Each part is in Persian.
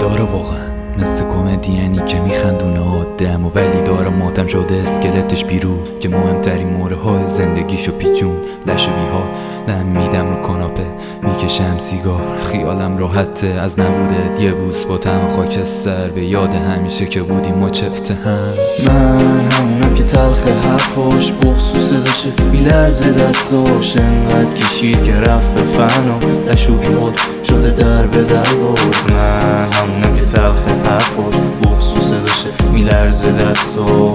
داره واقعا مثل کمدیانی که میخندونه آدم و ولی داره ماتم شده اسکلتش بیرون که مهمترین موره های زندگیشو پیچون لش و بیها دم میدم رو کاناپه میکشم سیگار خیالم راحته از نبوده یه بوس با طعم خاکستر به یاد همیشه که بودیم و چفته هم من همونم که تلخ حرفاش بخصوص داشته میلرزه دستاش انقدر کشید که رفت فنا لشو بیمود شده در به در باز من همونم که تلخ حرفاش بخصوص داشته میلرزه دستاش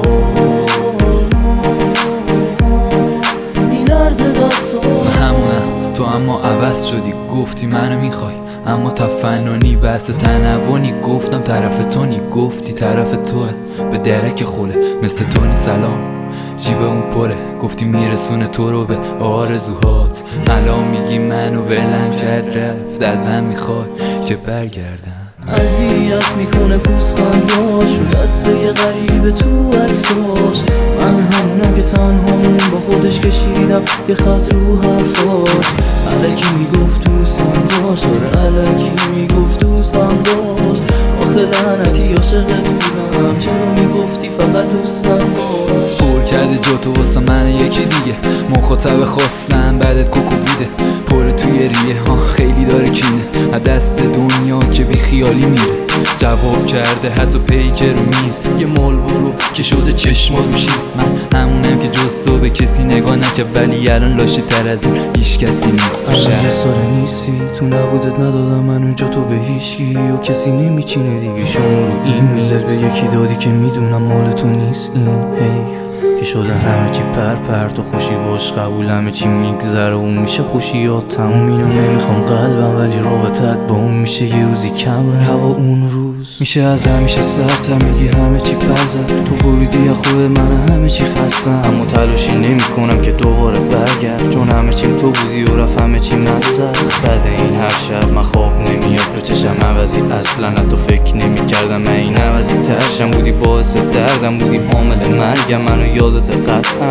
همونم تو اما عوض شدی گفتی منو میخوای اما تفننی بحث تنوعی گفتم طرف تو نی گفتی طرف توه به درک خوله مثل تونی سلام جیب اون پره گفتی میرسونه تو رو به آرزوهات الان میگی منو ولم کرد رفت ازم میخوای که برگردم اذیت میکنه پوزخنداش و دسته غریبه تو عکساش من همونم که تنهامون با خودش کشیدم یه خط رو حرفاش الکی میگفت دوستم باش آره الکی میگفت دوستم باش آخه لعنتی عاشقت بودم چرا میگفتی فقط دوستم باش پر کرده جاتو واسه من یکی دیگه مخاطب خواستم بعدت کوکویده پر توی ریه ها خیلی داره کینه از دست دنیا که بی خیالی میره جواب کرده حتی پیکر رو میز یه مال برو که شده چشما رو شیز من همونم که جز تو به کسی نگاه نکرد ولی الان لاشی تر از اون هیچ کسی نیست تو شهر یه سال نیستی تو نبودت ندادم من اونجا تو به هیچکی و کسی نمیچینه دیگه شما رو این میزل به یکی دادی که میدونم مال تو نیست این حیف که شده همه چی پر تو خوشی باش قبول همه چی میگذره اون میشه خوشیات تموم اینو نمیخوام قلبم ولی رابطت با اون میشه یه روزی کمره هوا اون روز میشه از همیشه سرتر میگی همه چی پر زد تو بریدی خوب من همه چی خستم اما تلاشی نمیکنم که دوباره برگرد چون همه چیم تو بودی و رفت همه چی مزه است بعد این هر شب من خواب نمیاد رو چشم عوضی اصلا تو فکر نمیکردم من این عوضی ترشم بودی باعث دردم بودی حامل مرگم منو یادت قطعا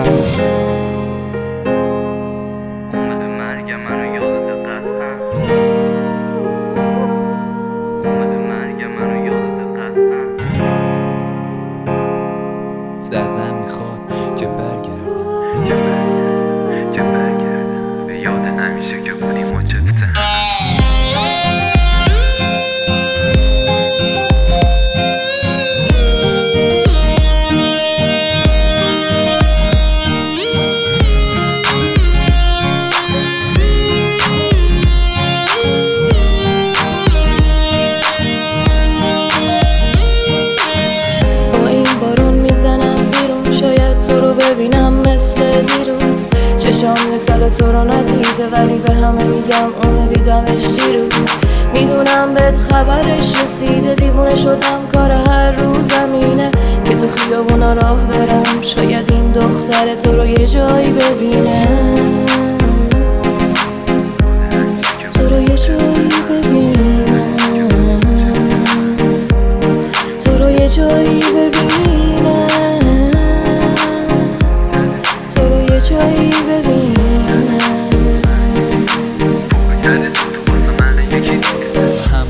حامل مرگم منو یادت قطعا حامل مرگم منو یادت قطعا ازم میخواد که برگردم که برگردم به یاد همیشه که بودیم و چفته ببینم مثل دیروز چشام مثال تو رو ندیده ولی به همه میگم اونو دیدمش دیروز میدونم بهت خبرش رسیده دیوونه شدم کار هر روز زمینه که تو خیابونا راه برم شاید این دختر تو رو یه جایی ببینه تو رو یه جایی ببینه تو رو یه جایی ببینه جایی ببینه کرده تو واسه من یکی دیگه